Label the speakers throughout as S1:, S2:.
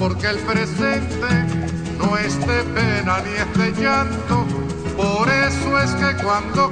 S1: porque el presente no es de pena ni es de llanto. Por eso es que cuando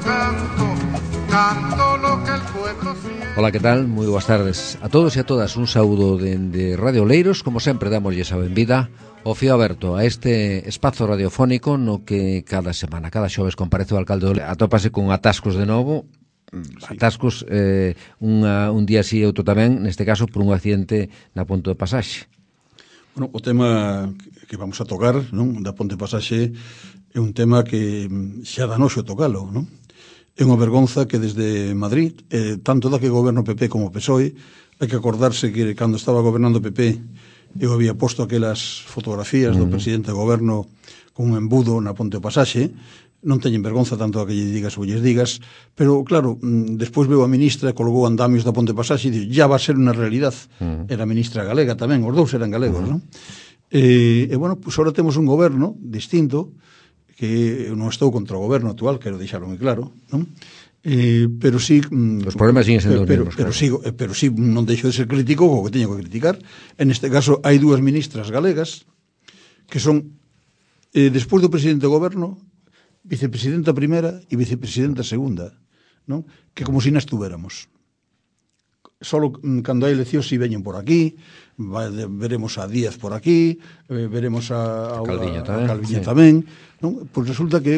S1: canto lo que el pueblo siente.
S2: Ola, que tal? Moi boas tardes a todos e a todas. Un saúdo de Radio Oleiros. Como sempre, damoslle a benvida ao fío aberto a este espazo radiofónico no que cada semana, cada xoves, comparece o alcalde de Oleiros. Atópase con atascos de novo. Sí. Atascos un día así e outro tamén, neste caso por un accidente na Ponte de Pasaxe.
S3: Bueno, o tema que vamos a tocar, non, da Ponte de Pasaxe é un tema que xa dá noxo tocalo, non? É unha vergonza que desde Madrid, tanto da que goberno PP como PSOE, hai que acordarse que cando estaba gobernando PP eu había posto aquelas fotografías do presidente de goberno con un embudo na Ponte de Pasaxe. Non teñen vergonza tanto a que lle digas ou lles digas, pero claro, despois veo a ministra e colgou andamios da Ponte de Pasaxe e digo, ya va a ser unha realidad. Era ministra galega tamén, os dous eran galegos, non? E bueno, pues ahora temos un goberno distinto, que eu non estou contra o goberno actual, quero deixarlo moi claro, non? Pero sí,
S2: os problemas siguen sendo os mesmos,
S3: pero sí non deixo de ser crítico co que teño que criticar. En este caso hai dúas ministras galegas que son, despois do presidente do goberno, vicepresidenta primera e vicepresidenta segunda, non? Que como se non estuveramos. Solo cando hai eleccións si veñen por aquí, veremos a Díaz por aquí, veremos a
S2: Calviño
S3: tamén, non? Pois resulta que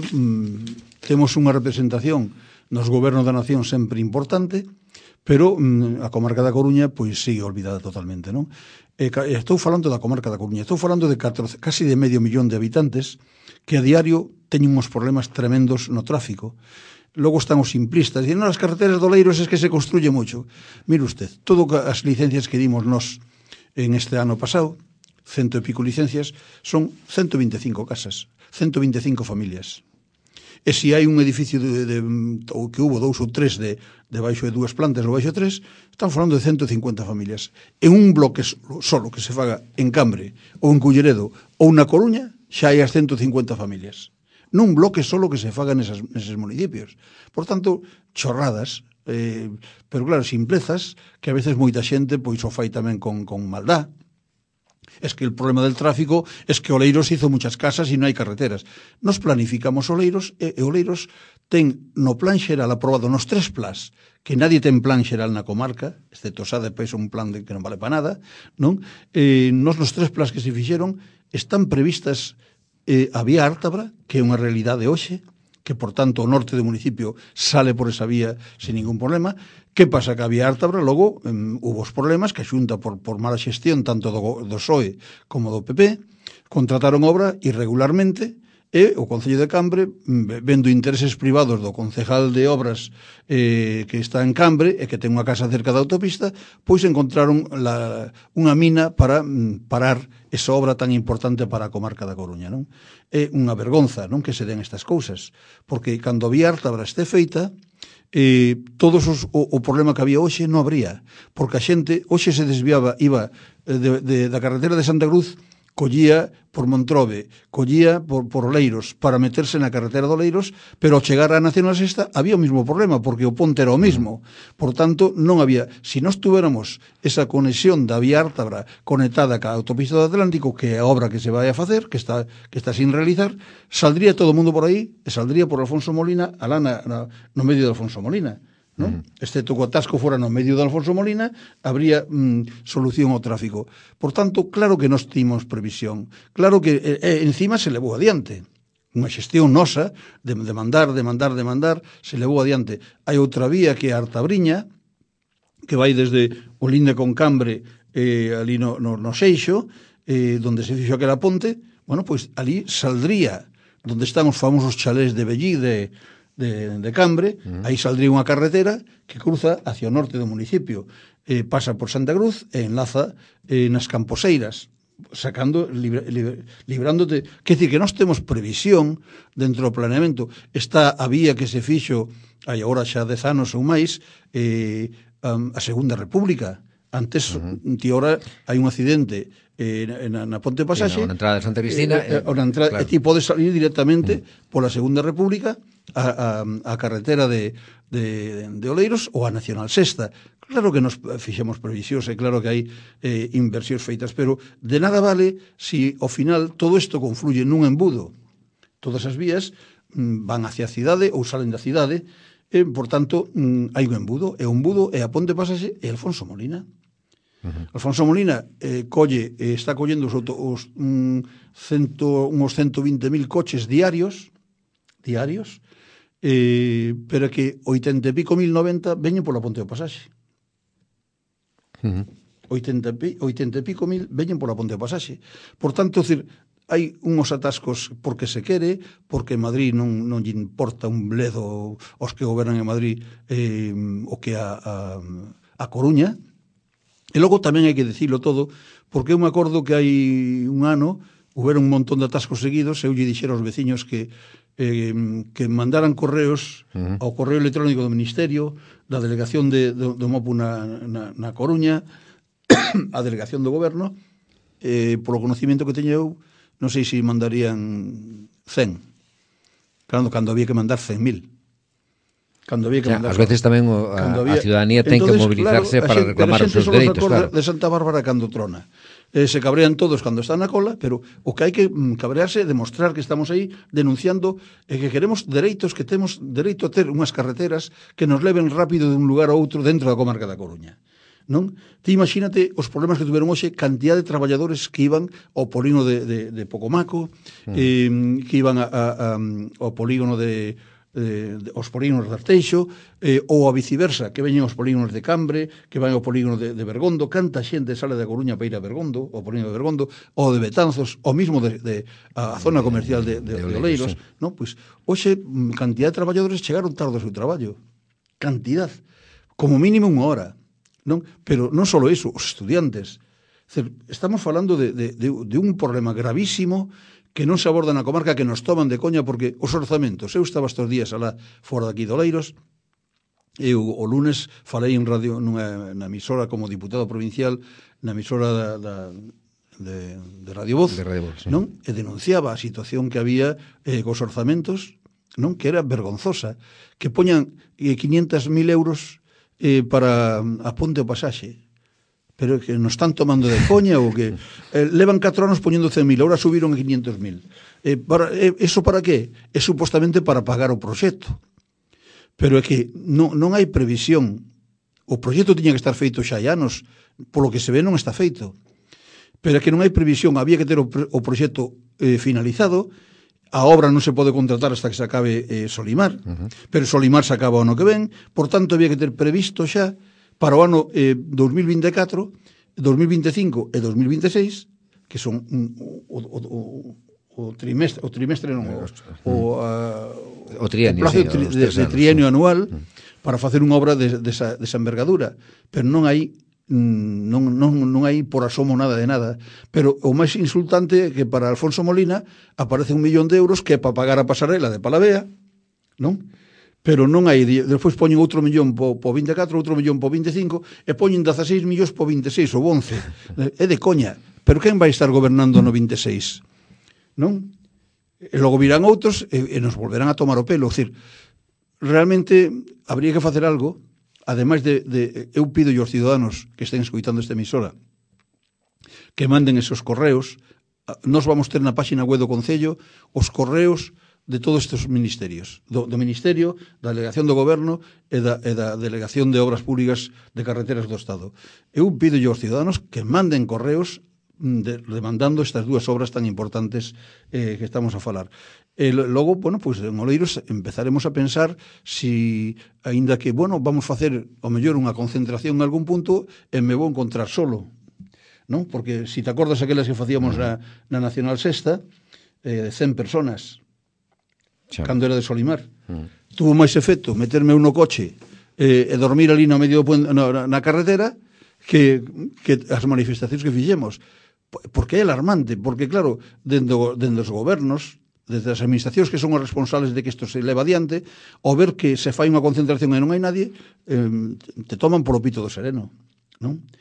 S3: temos unha representación nos gobernos da nación sempre importante, pero a comarca da Coruña pois sigue olvidada totalmente, non? Estou falando da comarca da Coruña, estou falando de casi de medio millón de habitantes que a diario teñen uns problemas tremendos no tráfico. Logo están os simplistas, dicen, as carreteras de Oleiros es que se construye moito. Mire usted, todo as licencias que dimos nos en este ano pasado, 100 e pico licencias, son 125 casas, 125 familias. E se hai un edificio ou que hubo 2 ou 3 de baixo de 2 plantas ou baixo de 3, estamos falando de 150 familias. En un bloque solo que se faga en Cambre ou en Culleredo ou na Coruña, xa hai as 150 familias. Nun bloque solo que se faga neses municipios. Por tanto, chorradas, pero claro, simplezas, que a veces moita xente pois o fai tamén con maldad. Es que el problema del tráfico es que Oleiros hizo muchas casas e non hai carreteras. Nos planificamos Oleiros e Oleiros ten no plan xeral aprobado nos 3 plans, que nadie ten plan xeral na comarca, excepto xa depois un plan que non vale para nada, non? Nos 3 plans que se fixeron están previstas a vía Ártabra, que é unha realidade hoxe, que, por tanto, o norte do municipio sale por esa vía sin ningún problema. Que pasa? Que a vía Ártabra, logo, hubo os problemas que a Xunta, por mala xestión, tanto do PSOE como do PP, contrataron obra irregularmente, e o Concello de Cambre, vendo intereses privados do concejal de obras que está en Cambre e que ten unha casa cerca da autopista, pois encontraron unha mina para parar esa obra tan importante para a comarca da Coruña, non? É unha vergonza, non, que se den estas cousas, porque cando a vía Ártabra este feita, todos o problema que había hoxe non habría, porque a xente hoxe se desviaba, iba da carretera de Santa Cruz, collía por Montrobe, collía por Oleiros para meterse na carretera de Oleiros, pero ao chegar á Nacional Sexta había o mismo problema, porque o ponte era o mismo. Por tanto, non había, se nós tuéramos esa conexión da vía Ártabra conectada ca autopista do Atlántico, que é a obra que se vai a facer, que está sin realizar, saldría todo o mundo por aí e saldría por Alfonso Molina, alá no medio de Alfonso Molina, non? Excepto que o atasco fora no medio de Alfonso Molina, habría solución ao tráfico. Por tanto, claro que nós timos previsión, claro que encima se levou adiante unha xestión nosa de demandar, se levou adiante. Hai outra vía que é a Artabriña, que vai desde Olinda con Cambre ali no Seixo, donde se fixo aquela ponte. Bueno, pois ali saldría donde están os famosos chalés de Bellí de Cambre, aí saldría unha carretera que cruza hacia o norte do municipio, pasa por Santa Cruz e enlaza nas Camposeiras, librándote. Quer dicir que nós temos previsión dentro do planeamento. Está a vía que se fixo hai agora xa 10 anos ou máis, a Segunda República. Antes, ahora hai un accidente na Ponte de Pasaxe,
S2: na entrada de Santa Cristina,
S3: claro. E ti podes salir directamente pola Segunda República a carretera de Oleiros ou a Nacional Sexta. Claro que nos fixemos previsións, e claro que hai inversións feitas, pero de nada vale si ao final todo isto confluye nun embudo. Todas as vías van hacia a cidade ou salen da cidade, e, por tanto, hai un embudo, e o embudo é a Ponte Pasaxe e Alfonso Molina. Alfonso Molina está collendo uns 120.000 coches diarios, pero que 80 e pico mil, 90 veñen pola Ponte do Pasaxe. 80 e pico mil veñen pola Ponte do Pasaxe. Por tanto, hai unhos atascos porque se quere, porque Madrid non lle importa un bledo aos que gobernan en Madrid o que a Coruña. E logo tamén hai que dicilo todo, porque eu me acordo que hai un ano houve un montón de atascos seguidos, e eu lle dixera aos veciños que mandaran correos ao correo electrónico do Ministerio, da delegación do MOPU na Coruña, a delegación do Goberno, polo conocimiento que teño eu, non sei se mandarían 100. Claro, cando había que mandar 100.000. Cando había que mandar...
S2: Ás veces tamén a ciudadanía ten que mobilizarse para reclamar os seus dereitos, claro.
S3: De Santa Bárbara cando trona. Se cabrean todos cando están na cola, pero o que hai que cabrearse é demostrar que estamos aí denunciando e que queremos dereitos, que temos dereito a ter unhas carreteras que nos leven rápido de un lugar a outro dentro da comarca da Coruña. Non? Ti imagínate os problemas que tuveron hoxe, cantidad de traballadores que iban ao polígono de Pocomaco, que iban ao polígono os polígonos de Arteixo, ou a viceversa, que veñen aos polígonos de Cambre, que van ao polígono de Bergondo. Canta xente sale da Coruña para ir a Bergondo, ao polígono de Bergondo, ou de Betanzos, ou mismo a zona comercial de Oleiros. Non? Pois, hoxe, cantidad de traballadores chegaron tarde ao seu traballo. Cantidad. Como mínimo unha hora. Non? Pero non só iso, os estudiantes. Estamos falando de un problema gravísimo que non se aborda na comarca, que nos toman de coña, porque os orzamentos, eu estaba estes días alá fora daqui de Oleiros, eu o lunes falei en radio na emisora como diputado provincial, na emisora de Radio Voz,
S2: sí.
S3: Non? E denunciaba a situación que había cos orzamentos, non? Que era vergonzosa, que poñan 500.000 euros para a Ponte do Pasaxe, pero que nos están tomando de coña, ou que levan 4 anos poñendo 100.000, ahora subiron a 500.000. Eso para qué? É supostamente para pagar o proxecto, pero é que non hai previsión. O proxecto tiña que estar feito xa hai anos, polo que se ve non está feito, pero é que non hai previsión. Había que ter o proxecto finalizado. A obra non se pode contratar hasta que se acabe Solimar, pero Solimar se acaba o ano que ven, por tanto había que ter previsto xa para o ano 2024, 2025 e 2026, que son o trimestre non, o trienio, plazo de trienio anual, para facer unha obra desa envergadura, pero non hai por asomo nada de nada. Pero o máis insultante é que para Alfonso Molina aparece 1 millón de euros que é para pagar a pasarela de Palavea, non? Pero non hai, despois poñen outro millón po 24, outro millón po 25, e poñen 16 millóns po 26 ou 11. É de coña. Pero quen vai estar gobernando no 26? Non? E logo virán outros e nos volverán a tomar o pelo. É dicir, realmente habría que facer algo, ademais eu pido aos ciudadanos que estén escoitando esta emisora que manden esos correos. Nos vamos ter na página web do Concello os correos de todos estes ministerios, do Ministerio, da Delegación do Goberno e da Delegación de Obras Públicas de Carreteras do Estado. Eu pido aos ciudadanos que manden correos demandando estas dúas obras tan importantes que estamos a falar. E logo, bueno, pois en Oleiros empezaremos a pensar si, aínda que, bueno, vamos facer ao mellor unha concentración en algún punto e me vou encontrar solo, non? Porque si te acordas aquelas que facíamos na Nacional Sexta, 100 personas, cando era de Solimar. Tuvo máis efecto meterme no coche e dormir ali no medio na carretera que as manifestacións que fixemos. Porque é alarmante, porque claro, dende os gobernos, desde as administracións que son os responsables de que isto se leva adiante, ao ver que se fai unha concentración e non hai nadie, te toman polo pito do sereno, non?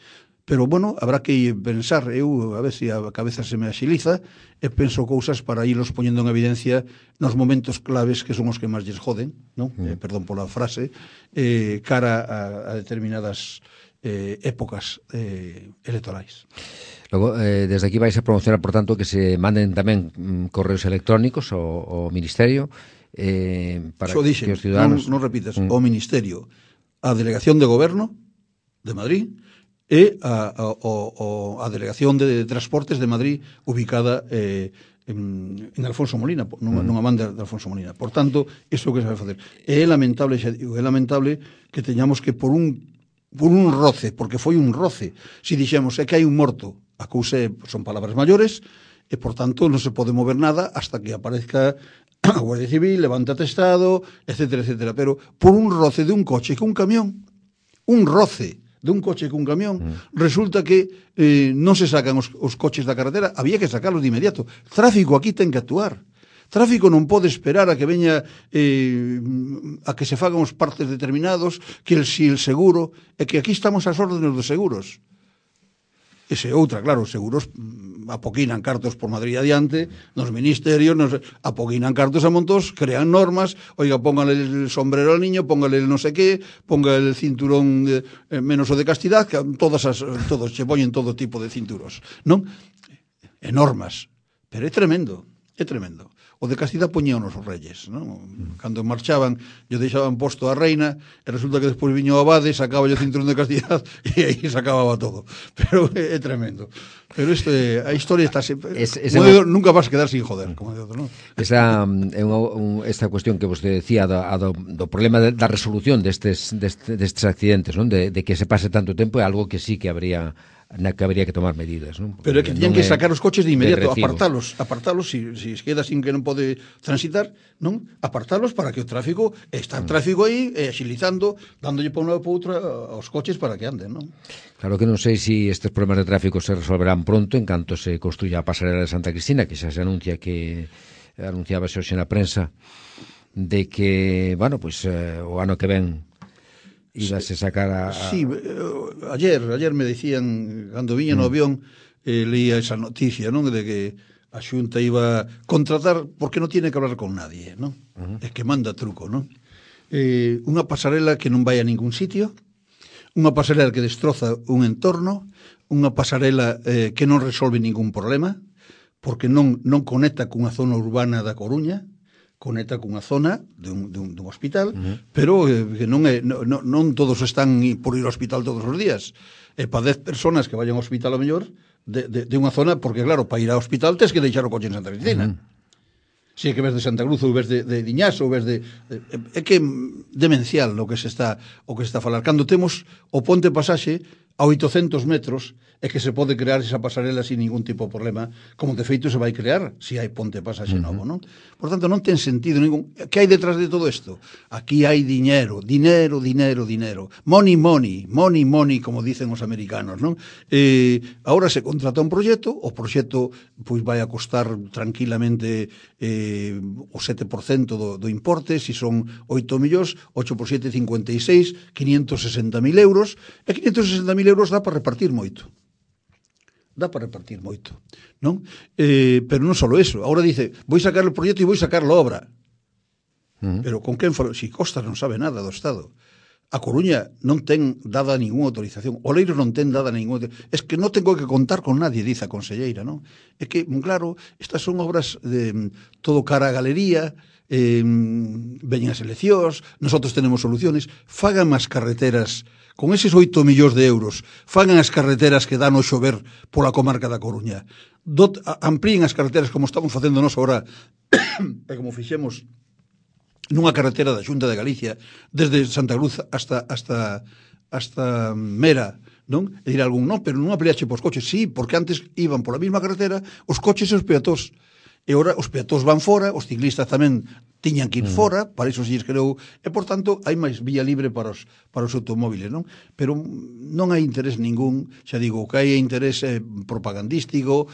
S3: Pero, bueno, habrá que pensar, eu, a ver se a cabeza se me axiliza, e penso cousas para irlos poñendo en evidencia nos momentos claves que son os que máis lles joden, non? Perdón pola frase, cara a determinadas épocas electorais.
S2: Logo, desde aquí vais a promocionar, por tanto, que se manden tamén correos electrónicos ao Ministerio para
S3: que
S2: os ciudadanos...
S3: Non repites, o Ministerio, a Delegación de Goberno de Madrid e a Delegación de Transportes de Madrid ubicada en Alfonso Molina, nunha man de Alfonso Molina. Por tanto, iso que se vai facer. É lamentable, xa digo, é lamentable que teñamos que por un roce, porque foi un roce, se dixemos é que hai un morto, a cousa son palabras maiores, e por tanto non se pode mover nada hasta que aparezca a Guardia Civil, levanta atestado, etcétera, etcétera. Pero por un roce de un coche que un camión, un roce de un coche que un camión, resulta que non se sacan os coches da carretera, había que sacarlos de inmediato. Tráfico aquí ten que actuar. Tráfico non pode esperar a que veña a que se fagan os partes determinados, que si el seguro, é que aquí estamos ás órdenes dos seguros. Ese outra, claro, os seguros apoquinan cartos por Madrid adiante, nos ministerios, apoquinan cartos a montos, crean normas, oiga, póngale el sombrero al niño, póngale el no sé qué, ponga el cinturón menos o de castidad, que todos se poñen todo tipo de cinturos, non? E normas, pero é tremendo, é tremendo. O de castidad poñían os reyes, non? Cando marchaban, yo deixaban posto a reina, e resulta que despois viño o abade, sacaba o cinturón de castidad, e aí se acababa todo. Pero é tremendo. Pero a historia está sempre... nunca vas quedar sin joder, como de outro, non?
S2: Esta cuestión que vostede decía do problema da resolución destes accidentes, non? De que se pase tanto tempo, é algo que sí que habría que tomar medidas, non?
S3: Pero é que teñan que sacar os coches de inmediato, apartalos, se queda sin que non pode transitar, non? Apartalos para que o tráfico, está o tráfico aí, axilizando, dándolle para unha ou para outra aos coches para que anden, non?
S2: Claro que non sei se estes problemas de tráfico se resolverán pronto en canto se construya a pasarela de Santa Cristina, que xa se anuncia que anunciaba hoxe na prensa de que, bueno, pues o ano que ven ibase sacar a...
S3: Sí, ayer me dicían, cando viña no avión, leía esa noticia, non? De que a Xunta iba a contratar porque non tiene que hablar con nadie, non? É que manda truco, non? Unha pasarela que non vai a ningún sitio, unha pasarela que destroza un entorno, unha pasarela que non resolve ningún problema, porque non conecta cunha zona urbana da Coruña, conecta cunha zona dun hospital, pero que non todos están por ir ao hospital todos os días. E para 10 personas que vayan ao hospital a mellor de unha zona, porque claro, para ir ao hospital tens que deixar o coche en Santa Cristina. Si é que ves de Santa Cruz ou ves de Diñas ou ves de... É que demencial o que se está a falar. Cando temos o ponte pasaxe a 800 metros é que se pode crear esa pasarela sin ningún tipo de problema, como de feito se vai crear se hai ponte pasaxe novo, non? Por tanto, non ten sentido ningún... Que hai detrás de todo isto? Aquí hai dinero, money, como dicen os americanos, non? Agora se contrata un proxecto, o proxecto pois vai a costar tranquilamente o 7% do importe, se son 8 millóns, 8 por 7, 56, 560.000 euros, e 560.000 euros dá para repartir moito. Non? Pero non só eso. Agora dice, vou sacar o proxecto e vou sacar a obra. Pero con quen falo? Si Costas non sabe nada do Estado. A Coruña non ten dada ninguna autorización. Oleiros non ten dada ninguna autorización. Es que non tengo que contar con nadie, dice a conselleira, non? É que, claro, estas son obras de todo cara a galería, veñen as eleccións, nosotros tenemos soluciones, fagan as carreteras con eses 8 millóns de euros, fagan as carreteras que dan o xover pola comarca da Coruña, amplíen as carreteras como estamos facendo nós agora, e como fixemos nunha carretera da Xunta de Galicia, desde Santa Cruz hasta Mera, non? E dirá algún, non, pero non ampliache pos coches, sí, porque antes iban pola mesma carretera os coches e os peatóns, e agora os peatóns van fora, os ciclistas tamén tiñan que ir fora, para iso se creo, e por tanto hai máis vía libre para os automóviles, non? Pero non hai interés ningún, xa digo, que hai interés propagandístico,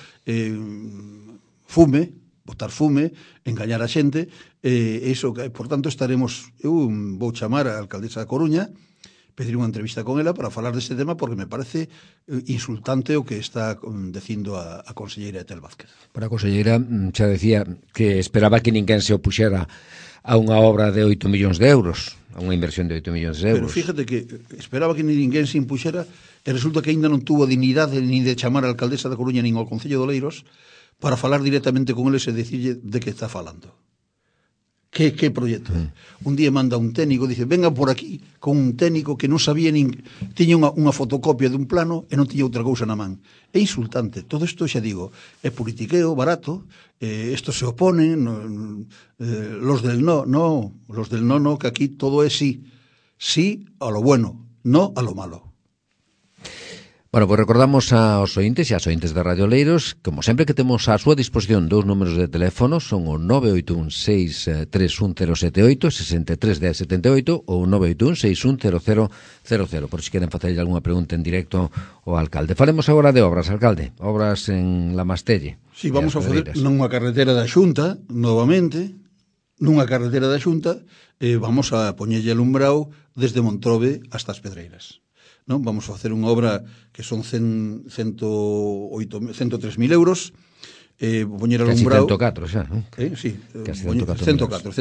S3: botar fume, engañar a xente, iso, por tanto estaremos, eu vou chamar a alcaldesa da Coruña, pedir unha entrevista con ela para falar deste tema, porque me parece insultante o que está dicindo a conselleira Etel Vázquez.
S2: Para a conselleira xa decía que esperaba que ninguén se opuxera a unha obra de 8 millóns de euros, a unha inversión de 8 millóns de euros.
S3: Pero fíjate que esperaba que ninguén se impuxera e resulta que aínda non tuvo dignidade ni de chamar a alcaldesa da Coruña nin ao Concello de Oleiros para falar directamente con eles e dicirlle de que está falando. Que proxecto? Un día manda un técnico, dice, venga por aquí con un técnico que non sabía nin... Tiña unha fotocopia dun plano e non tiña outra cousa na man. É insultante. Todo isto, xa digo, é politiqueo barato, isto se oponen, los del no, que aquí todo é sí. Sí a lo bueno, no a lo malo.
S2: Bueno, pois recordamos aos ointes e as ointes de Radio Oleiros, como sempre, que temos á súa disposición dous números de teléfono, son o 981-631-078, 63-10-78 ou 981-610000, por si queren facerlle algunha pregunta en directo ao alcalde. Falemos agora de obras, alcalde, obras en La Mastelle.
S3: Si, vamos a fazer nunha carretera da Xunta, novamente, vamos a poñerlle alumbrado desde Montrobe hasta as Pedreiras. Non? Vamos a facer unha obra que son 103.000 euros, poñer alumbrado...
S2: Casi 104 xa, non?
S3: Sí,
S2: casi
S3: 103.966.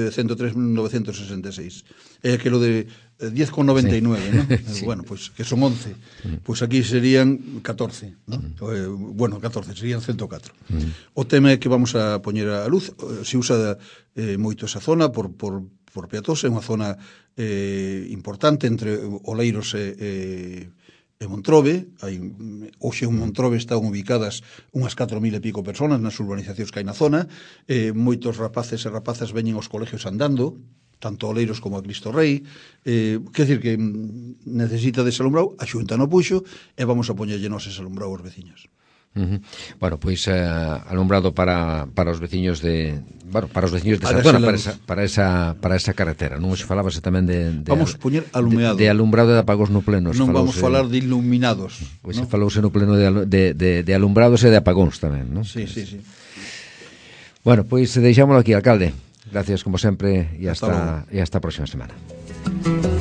S3: É aquilo de 10,99, sí. Non? Sí. Bueno, pues que son 11. Pues aquí serían 14, non? Bueno, 14, serían 104. O tema é que vamos a poñer a luz, se usa moito esa zona por Peatós, é unha zona importante entre Oleiros e Montrobe. Hoxe en Montrobe están ubicadas unhas 4.000 e pico personas nas urbanizacións que hai na zona. Moitos rapaces e rapazas veñen aos colegios andando, tanto a Oleiros como a Cristo Rei. Quer dizer que necesita dese alumbrado, a Xunta no puxo e vamos a poñerlle nós ese alumbrado aos veciños.
S2: Bueno, pois alumbrado para os veciños de, bueno, para os veciños desa zona, para esa carretera. Non se falábase tamén de
S3: vamos poñer alumeado.
S2: De alumbrado e de apagos no pleno.
S3: Non vamos falar de iluminados.
S2: Pois se falouse no pleno de alumbrados e de apagóns tamén, non?
S3: Sí.
S2: Bueno, pois deixámoslo aquí, alcalde. Gracias como sempre e hasta a próxima semana.